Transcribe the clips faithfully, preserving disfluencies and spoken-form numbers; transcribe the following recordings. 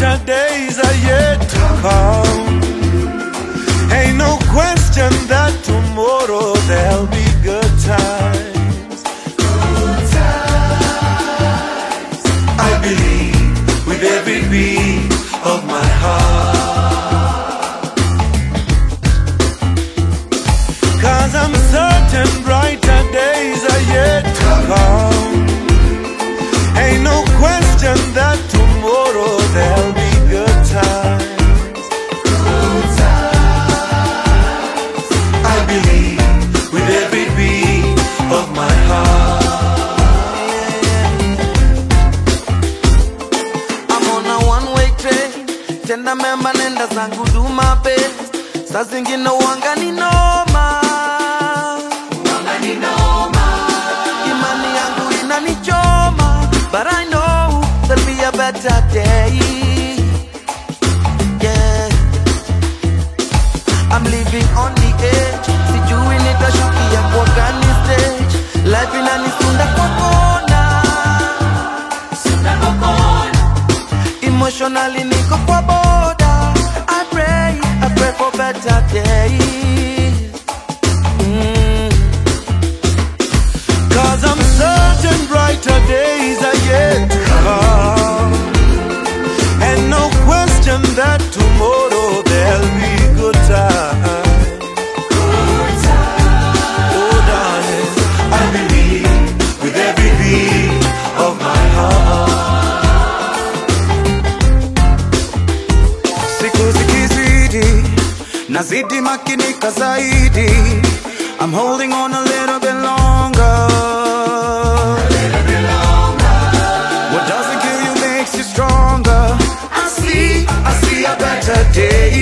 brighter days are yet to come. Ain't no question that tomorrow there'll be good times. Good times. I believe with every beat of my heart, 'cause I'm certain brighter days are yet to come. Ain't no question that tomorrow there'll be good times. Good times. I believe with every beat of my heart. I'm on a one-way train, tenda memba nenda zangu do my best. Saa zingine wanga ni noma, wanga ni noma. Imani yangu inanichoma, but I know there'll be a better day. Yeah, I'm living on the edge, sijui nitashukia kwa gani stage. Life inanisunda kwa kona, sunda kwa kona. Emotionally niko kwa border. I pray, I pray for better days. mm. 'Cause I'm certain brighter days are yet to come. And no question that tomorrow there'll be good times. Good times. Oh darling, I believe with every beat of my heart. Siku zikizidi, nazidi makinika zaidi. I'm holding on a little bit longer. A little bit longer. What doesn't kill you makes you stronger. I see, I see a better day.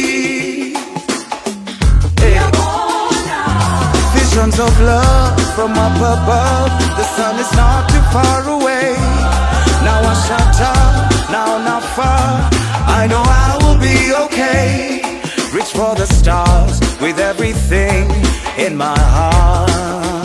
Hey. Visions of love from up above. The sun is not too far away. Now I shut up, now not far. I know I will be okay. Reach for the stars with everything in my heart.